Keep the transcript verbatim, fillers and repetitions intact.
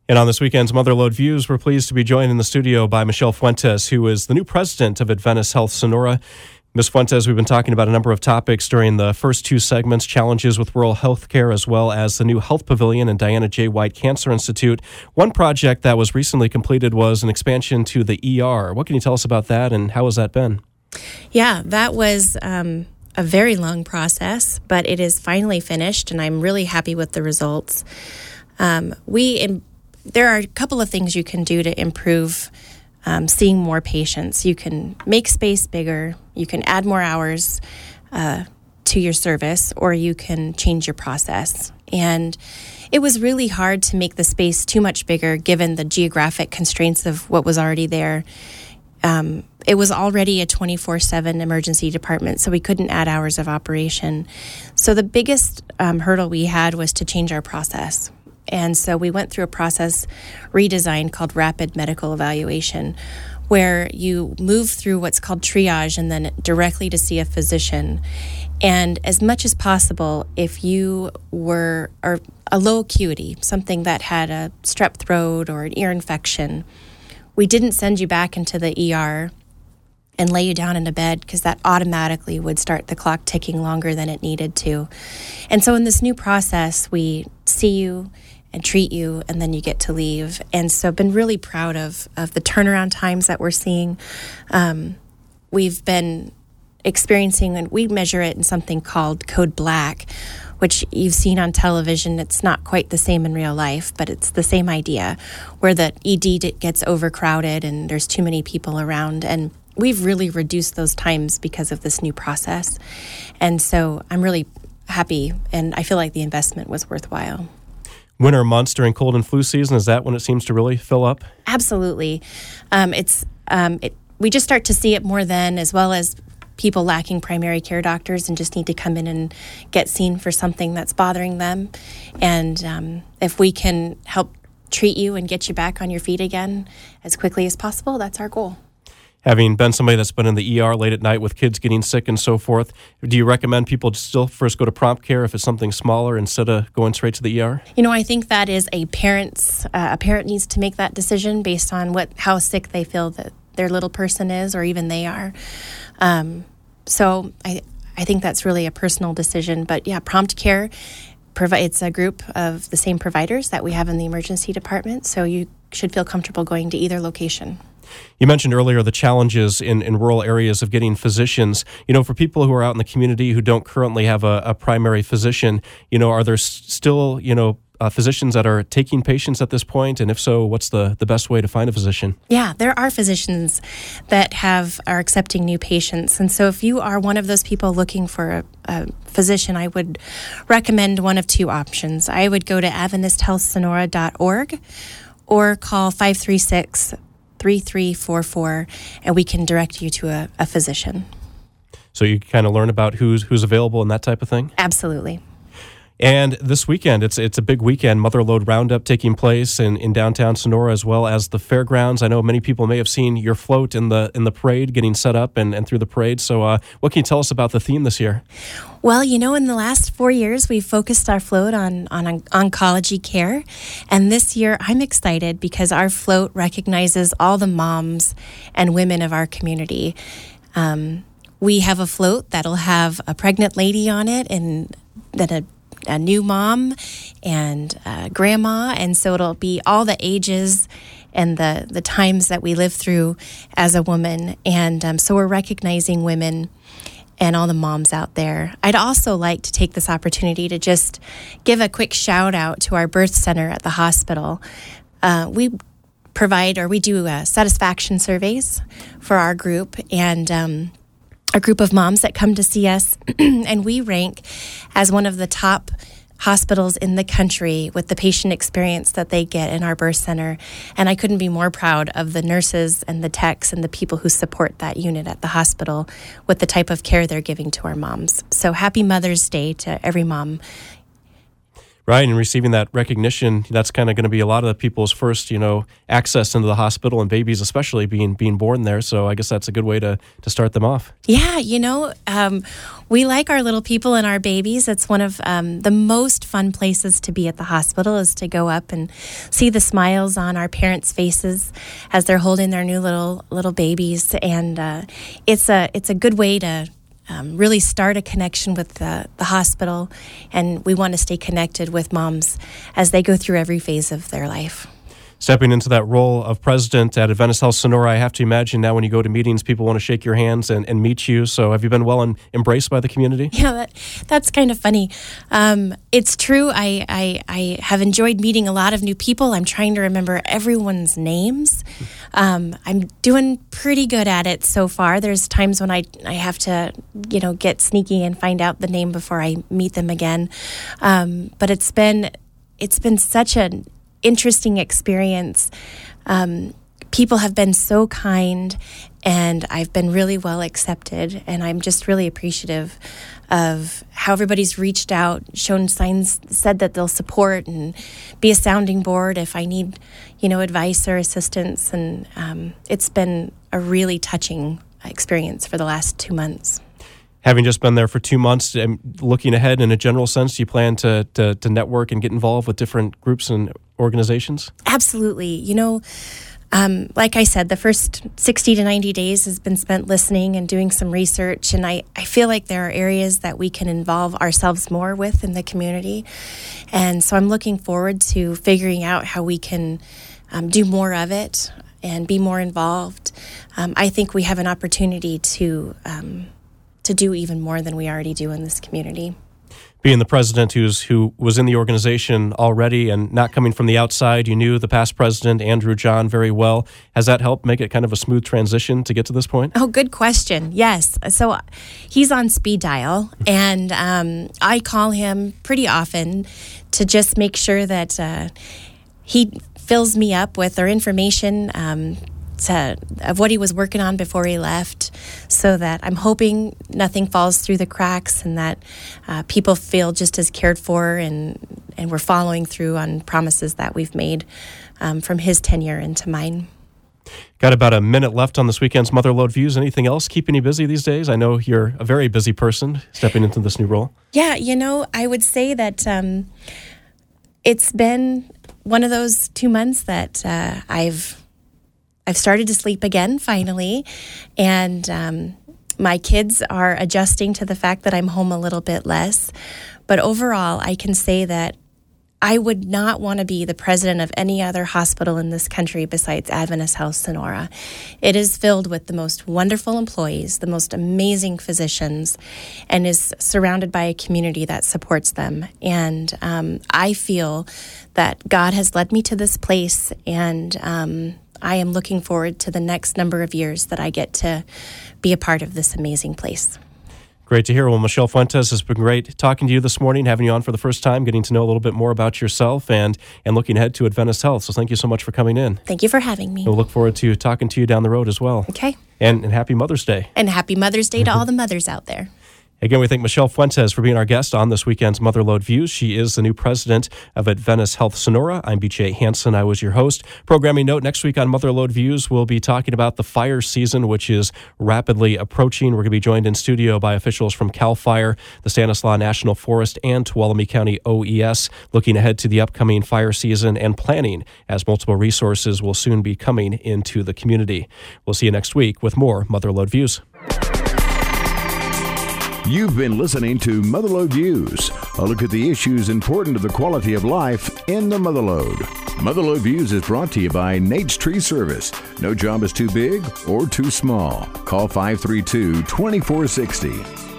And on this weekend's Motherlode Views, we're pleased to be joined in the studio by Michelle Fuentes, who is the new president of Adventist Health Sonora. Miz Fuentes, we've been talking about a number of topics during the first two segments, challenges with rural health care, as well as the new health pavilion and Diana J. White Cancer Institute. One project that was recently completed was an expansion to the E R. What can you tell us about that, and how has that been? Yeah, that was um, a very long process, but it is finally finished, and I'm really happy with the results. Um, we in, there are a couple of things you can do to improve Um, seeing more patients. You can make space bigger, you can add more hours uh, to your service, or you can change your process. And it was really hard to make the space too much bigger given the geographic constraints of what was already there. Um, it was already a twenty-four seven emergency department, so we couldn't add hours of operation. So the biggest um, hurdle we had was to change our process. And so we went through a process redesign called rapid medical evaluation, where you move through what's called triage and then directly to see a physician. And as much as possible, if you were or a low acuity, something that had a strep throat or an ear infection, we didn't send you back into the E R and lay you down in a bed, because that automatically would start the clock ticking longer than it needed to. And so in this new process, we see you and treat you, and then you get to leave. And so I've been really proud of, of the turnaround times that we're seeing. Um, we've been experiencing, and we measure it in something called Code Black, which you've seen on television. It's not quite the same in real life, but it's the same idea, where the E D gets overcrowded and there's too many people around. And we've really reduced those times because of this new process. And so I'm really happy, and I feel like the investment was worthwhile. Winter months during cold and flu season, is that when it seems to really fill up? Absolutely. Um, it's um, it, we just start to see it more then, as well as people lacking primary care doctors and just need to come in and get seen for something that's bothering them. And um, if we can help treat you and get you back on your feet again as quickly as possible, that's our goal. Having been somebody that's been in the E R late at night with kids getting sick and so forth, do you recommend people still first go to prompt care if it's something smaller instead of going straight to the E R? You know, I think that is a parent's, uh, a parent needs to make that decision based on what how sick they feel that their little person is, or even they are. Um, so I, I think that's really a personal decision. But yeah, prompt care, provi- it's a group of the same providers that we have in the emergency department, so you should feel comfortable going to either location. You mentioned earlier the challenges in, in rural areas of getting physicians. You know, for people who are out in the community who don't currently have a, a primary physician, you know, are there s- still, you know, uh, physicians that are taking patients at this point? And if so, what's the, the best way to find a physician? Yeah, there are physicians that have are accepting new patients. And so if you are one of those people looking for a, a physician, I would recommend one of two options. I would go to adventist health sonora dot org or call five three six, three three four four, and we can direct you to a, a physician. So you kind of learn about who's who's available and that type of thing? Absolutely. And this weekend, it's it's a big weekend, Motherlode Roundup taking place in, in downtown Sonora, as well as the fairgrounds. I know many people may have seen your float in the in the parade getting set up and, and through the parade. So uh, what can you tell us about the theme this year? Well, you know, in the last four years, we've focused our float on, on on oncology care. And this year, I'm excited because our float recognizes all the moms and women of our community. Um, we have a float that'll have a pregnant lady on it, and then a a new mom and uh, grandma, and so it'll be all the ages and the, the times that we live through as a woman. And um, so we're recognizing women and all the moms out there. I'd also like to take this opportunity to just give a quick shout out to our birth center at the hospital. Uh, we provide, or we do uh, satisfaction surveys for our group, and um, a group of moms that come to see us, and we rank as one of the top hospitals in the country with the patient experience that they get in our birth center. And I couldn't be more proud of the nurses and the techs and the people who support that unit at the hospital with the type of care they're giving to our moms. So happy Mother's Day to every mom. Right, and receiving that recognition, that's kind of going to be a lot of the people's first, you know, access into the hospital, and babies especially being being born there. So I guess that's a good way to, to start them off. Yeah, you know, um, we like our little people and our babies. It's one of um, the most fun places to be at the hospital, is to go up and see the smiles on our parents' faces as they're holding their new little little babies. And uh, it's a it's a good way to Um, really start a connection with the, the hospital, and we want to stay connected with moms as they go through every phase of their life. Stepping into that role of president at Adventist Health Sonora, I have to imagine now when you go to meetings, people want to shake your hands and, and meet you. So have you been well and embraced by the community? Yeah, that, that's kind of funny. Um, it's true. I, I, I have enjoyed meeting a lot of new people. I'm trying to remember everyone's names. Um, I'm doing pretty good at it so far. There's times when I, I have to, you know, get sneaky and find out the name before I meet them again. Um, but it's been it's been such an interesting experience. Um, people have been so kind, and I've been really well accepted, and I'm just really appreciative of how everybody's reached out, shown signs, said that they'll support and be a sounding board if I need, you know, advice or assistance. And um, it's been a really touching experience for the last two months. Having just been there for two months, and looking ahead in a general sense, do you plan to, to, to network and get involved with different groups and organizations? Absolutely. You know, um, like I said, the first sixty to ninety days has been spent listening and doing some research, and I, I feel like there are areas that we can involve ourselves more with in the community. And so I'm looking forward to figuring out how we can um, do more of it and be more involved. Um, I think we have an opportunity to um, to do even more than we already do in this community. Being the president who's who was in the organization already and not coming from the outside, you knew the past president, Andrew John, very well. Has that helped make it kind of a smooth transition to get to this point? Oh, good question. Yes. So he's on speed dial, and um, I call him pretty often to just make sure that uh, he fills me up with our information um, to, of what he was working on before he left, so that I'm hoping nothing falls through the cracks, and that uh, people feel just as cared for, and, and we're following through on promises that we've made um, from his tenure into mine. Got about a minute left on this weekend's Motherlode Views. Anything else keeping you busy these days? I know you're a very busy person stepping into this new role. Yeah, you know, I would say that um, it's been one of those two months that uh, I've I've started to sleep again, finally, and um, my kids are adjusting to the fact that I'm home a little bit less. But overall, I can say that I would not want to be the president of any other hospital in this country besides Adventist Health Sonora. It is filled with the most wonderful employees, the most amazing physicians, and is surrounded by a community that supports them. And um, I feel that God has led me to this place, and um, I am looking forward to the next number of years that I get to be a part of this amazing place. Great to hear. Well, Michelle Fuentes, has been great talking to you this morning, having you on for the first time, getting to know a little bit more about yourself, and, and looking ahead to Adventist Health. So thank you so much for coming in. Thank you for having me. We'll look forward to talking to you down the road as well. Okay. And, and happy Mother's Day. And happy Mother's Day to all the mothers out there. Again, we thank Michelle Fuentes for being our guest on this weekend's Motherlode Views. She is the new president of Adventist Health Sonora. I'm B J Hansen. I was your host. Programming note, next week on Motherlode Views, we'll be talking about the fire season, which is rapidly approaching. We're going to be joined in studio by officials from CAL FIRE, the Stanislaus National Forest, and Tuolumne County O E S, looking ahead to the upcoming fire season and planning, as multiple resources will soon be coming into the community. We'll see you next week with more Motherlode Views. You've been listening to Motherlode Views, a look at the issues important to the quality of life in the Motherlode. Motherlode Views is brought to you by Nate's Tree Service. No job is too big or too small. Call five three two, two four six zero.